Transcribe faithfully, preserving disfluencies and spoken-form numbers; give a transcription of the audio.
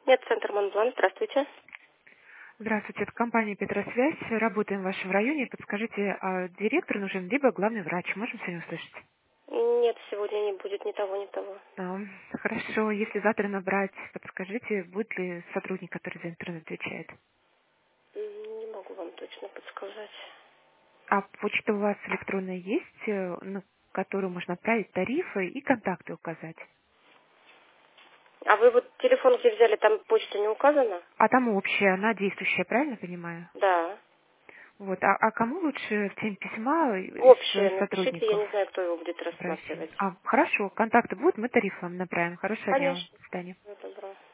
Нет, центр Монблан, здравствуйте. Здравствуйте, это компания «Петросвязь». Работаем в вашем районе. Подскажите, а директор нужен, либо главный врач? Можем сегодня услышать? Нет, сегодня не будет ни того, ни того. А, хорошо, если завтра набрать, подскажите, будет ли сотрудник, который за интернет отвечает? М, Не могу вам точно подсказать. А почта у вас электронная есть, э, на которую можно отправить тарифы и контакты указать? А вы вот телефон где взяли, там почта не указана? А там общая, она действующая, правильно понимаю? Да. Вот, а, а кому лучше в теме письма из Общее э, напишите, я сотрудников не знаю, кто его будет обращение? рассматривать. А, хорошо, контакты будут, мы тариф вам направим. Хорошего дня вам. Конечно. До свидания. Всего доброго.